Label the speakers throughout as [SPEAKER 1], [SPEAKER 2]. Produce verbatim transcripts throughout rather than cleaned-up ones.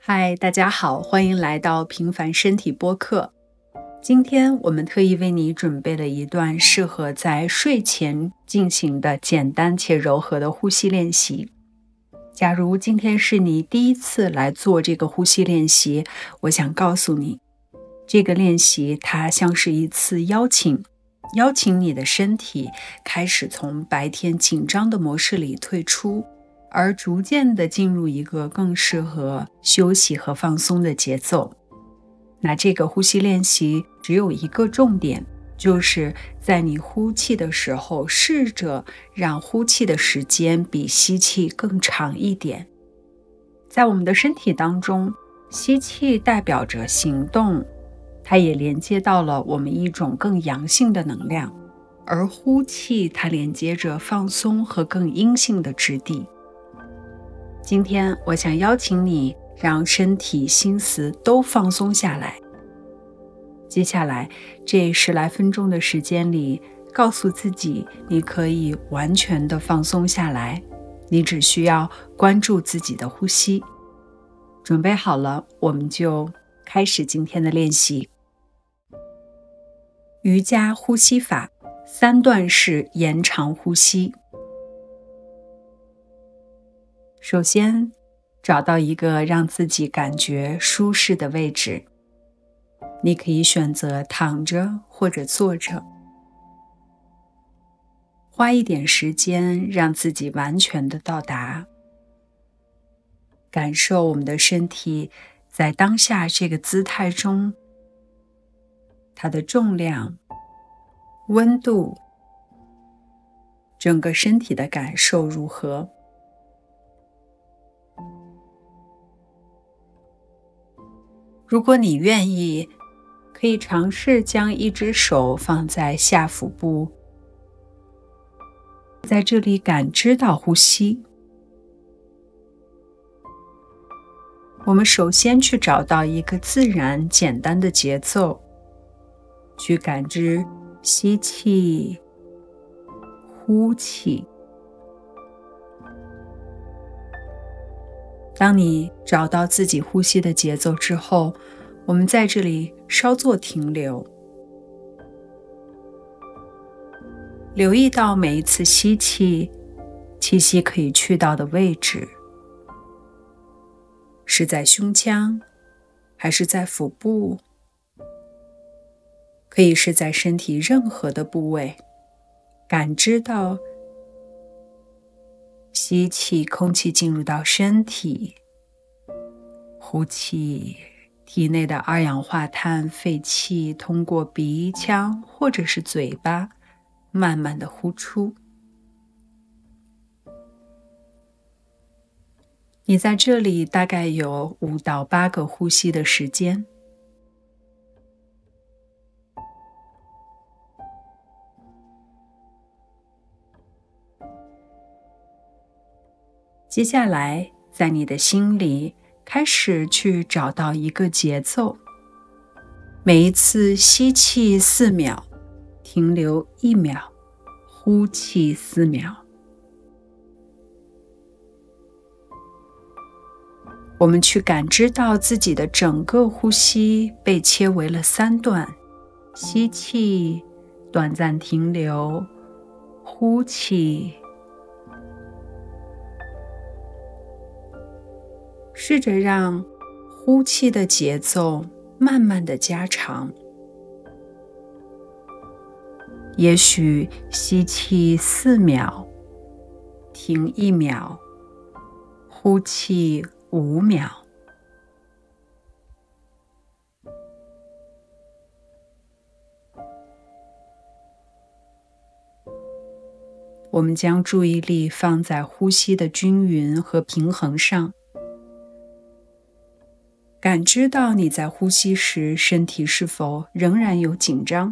[SPEAKER 1] 嗨，大家好，欢迎来到平凡身体播客。今天我们特意为你准备了一段适合在睡前进行的简单且柔和的呼吸练习。假如今天是你第一次来做这个呼吸练习，我想告诉你，这个练习它像是一次邀请，邀请你的身体开始从白天紧张的模式里退出，而逐渐地进入一个更适合休息和放松的节奏。那这个呼吸练习只有一个重点，就是在你呼气的时候，试着让呼气的时间比吸气更长一点。在我们的身体当中，吸气代表着行动，它也连接到了我们一种更阳性的能量，而呼气它连接着放松和更阴性的质地。今天我想邀请你让身体心思都放松下来。接下来这十来分钟的时间里，告诉自己你可以完全的放松下来，你只需要关注自己的呼吸。准备好了，我们就开始今天的练习。瑜伽呼吸法，三段式延长呼吸。首先，找到一个让自己感觉舒适的位置。你可以选择躺着或者坐着。花一点时间让自己完全的到达。感受我们的身体在当下这个姿态中，它的重量、温度，整个身体的感受如何？如果你愿意，可以尝试将一只手放在下腹部，在这里感知到呼吸。我们首先去找到一个自然简单的节奏，去感知吸气、呼气。当你找到自己呼吸的节奏之后，我们在这里稍作停留，留意到每一次吸气，气息可以去到的位置，是在胸腔，还是在腹部？可以是在身体任何的部位，感知到吸气，空气进入到身体，呼气，体内的二氧化碳、废气通过鼻腔或者是嘴巴慢慢的呼出。你在这里大概有五到八个呼吸的时间。接下来，在你的心里开始去找到一个节奏，每一次吸气四秒，停留一秒，呼气四秒。我们去感知到自己的整个呼吸被切为了三段，吸气，短暂停留，呼气。试着让呼气的节奏慢慢的加长，也许吸气四秒，停一秒，呼气五秒。我们将注意力放在呼吸的均匀和平衡上。感知到你在呼吸时，身体是否仍然有紧张？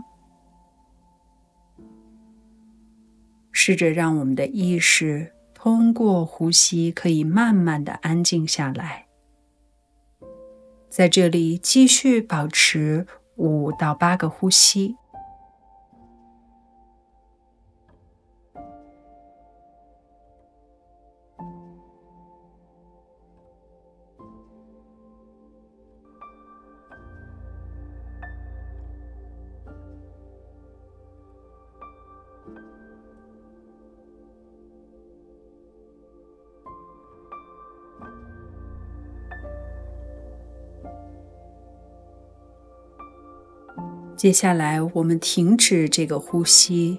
[SPEAKER 1] 试着让我们的意识通过呼吸可以慢慢的安静下来。在这里继续保持五到八个呼吸。 接下来，我们停止这个呼吸，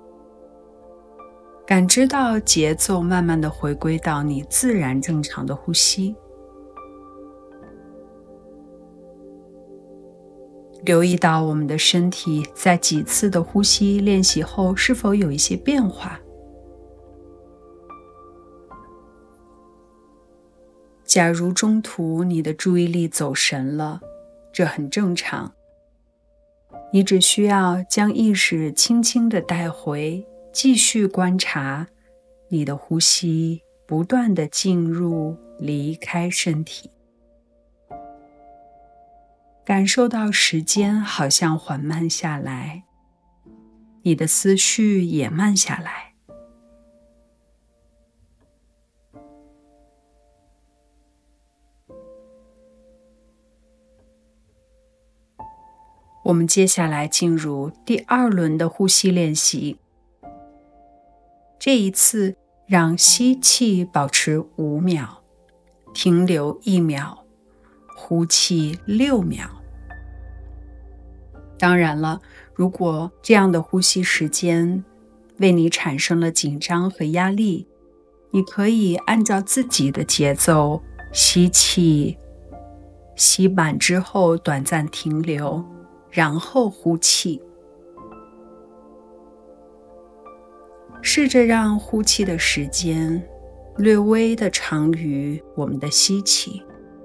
[SPEAKER 1] 感知到节奏慢慢的回归到你自然正常的呼吸。留意到我们的身体在几次的呼吸练习后是否有一些变化。假如中途你的注意力走神了，这很正常。你只需要将意识轻轻地带回，继续观察你的呼吸不断地进入、离开身体。感受到时间好像缓慢下来，你的思绪也慢下来。我们接下来进入第二轮的呼吸练习。这一次，让吸气保持五秒，停留一秒，呼气六秒。当然了，如果这样的呼吸时间为你产生了紧张和压力，你可以按照自己的节奏吸气，吸满之后短暂停留，然后呼气。试着让呼气的时间略微的长于我们的吸气。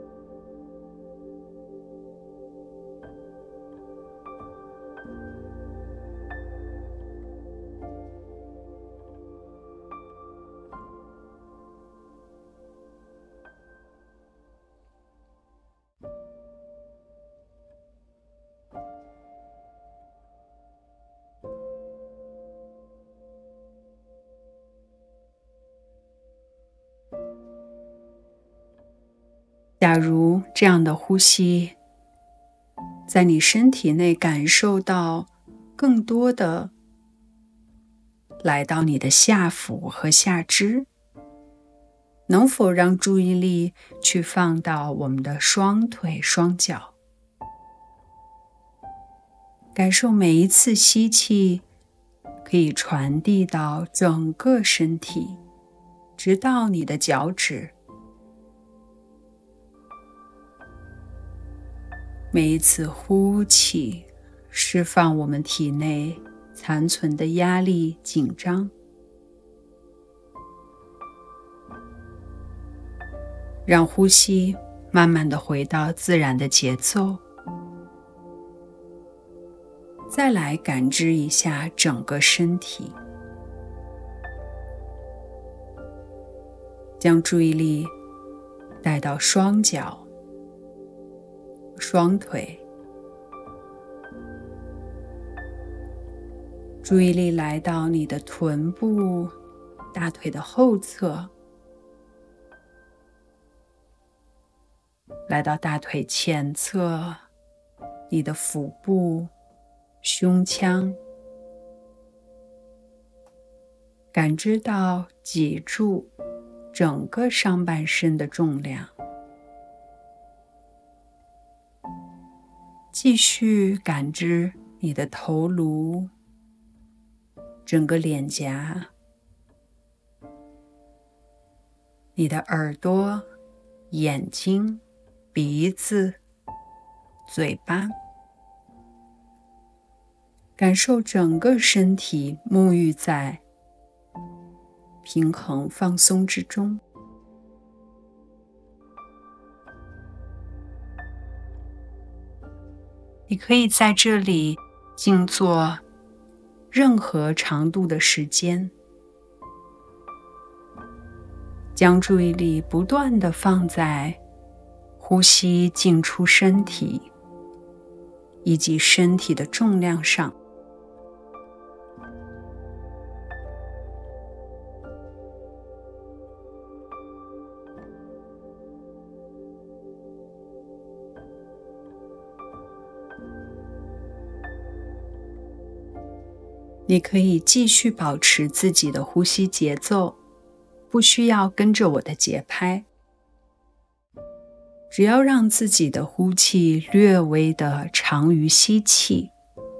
[SPEAKER 1] 假如这样的呼吸在你身体内感受到更多的来到你的下腹和下肢，能否让注意力去放到我们的双腿、双脚，感受每一次吸气可以传递到整个身体，直到你的脚趾。每一次呼气，释放我们体内残存的压力、紧张，让呼吸慢慢地回到自然的节奏。再来感知一下整个身体，将注意力带到双脚、双腿，注意力来到你的臀部、大腿的后侧，来到大腿前侧，你的腹部、胸腔，感知到脊柱整个上半身的重量。继续感知你的头颅、整个脸颊、你的耳朵、眼睛、鼻子、嘴巴，感受整个身体沐浴在平衡放松之中。你可以在这里静坐任何长度的时间，将注意力不断地放在呼吸进出身体以及身体的重量上。你可以继续保持自己的呼吸节奏，不需要跟着我的节拍，只要让自己的呼气略微的长于吸气，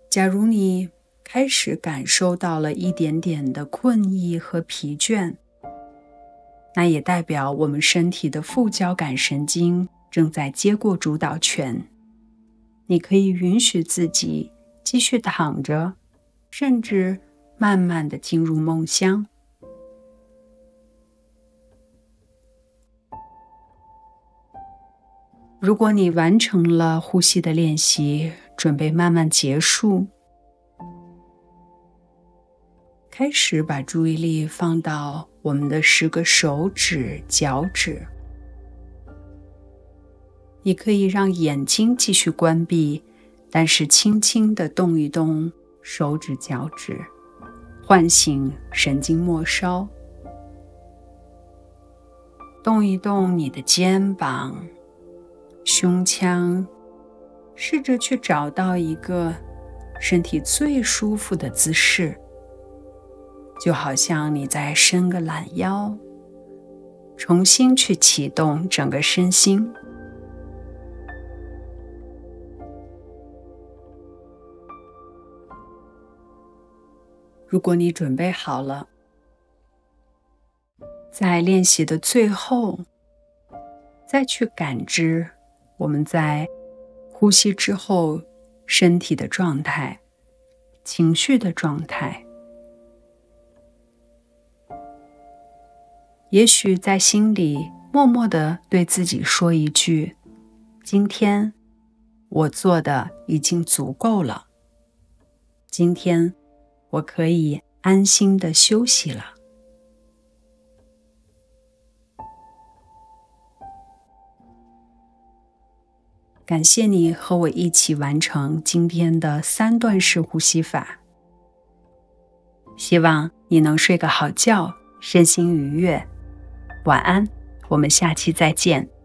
[SPEAKER 1] 假如你开始感受到了一点点的困意和疲倦，那也代表我们身体的副交感神经正在接过主导权。你可以允许自己继续躺着，甚至慢慢地进入梦乡。如果你完成了呼吸的练习，准备慢慢结束，开始把注意力放到我们的十个手指、脚趾。你可以让眼睛继续关闭，但是轻轻地动一动手指、脚趾，唤醒神经末梢。动一动你的肩膀、胸腔，试着去找到一个身体最舒服的姿势，就好像你在伸个懒腰，重新去启动整个身心。如果你准备好了，在练习的最后，再去感知我们在呼吸之后身体的状态、情绪的状态。也许在心里默默地对自己说一句：今天我做的已经足够了，今天我可以安心地休息了。感谢你和我一起完成今天的三段式呼吸法，希望你能睡个好觉，身心愉悦。晚安，我们下期再见。